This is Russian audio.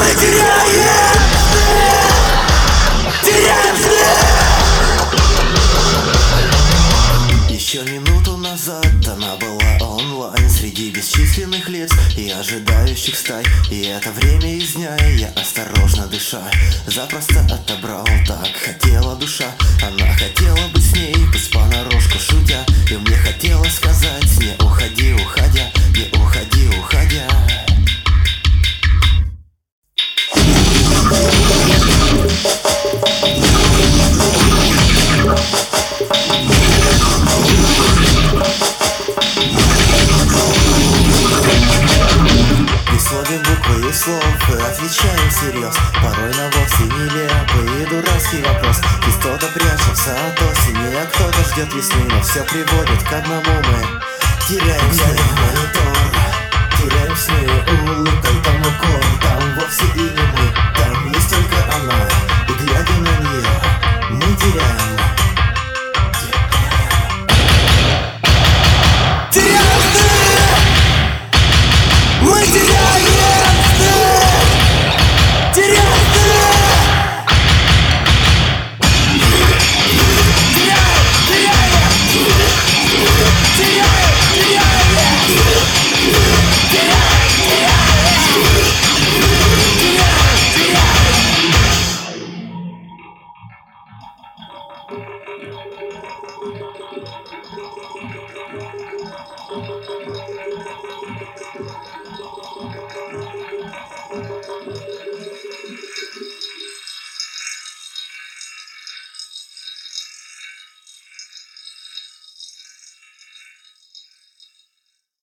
теряем сны. Еще минуту назад она была онлайн среди бесчисленных лиц и ожидающих стай. И это время из дня я, осторожно дыша, запросто отобрал. Так хотела душа, она хотела быть с ней, пусть понарошку шутя. И мне хотелось сказать: не уходи, уходя, не уходи, уходя. Сводим буквы и слов и отвечаем всерьез. Порой на вовсе нелепый и дурацкий вопрос. Здесь кто-то прячется от осени, а кто-то ждет весны. Но все приводит к одному: мы теряем сны. Монитор, теряем сны. Улыбкой там укор, там вовсе и не мы. Там есть только она, и глядя на нее мы теряем. Мы теряем сны.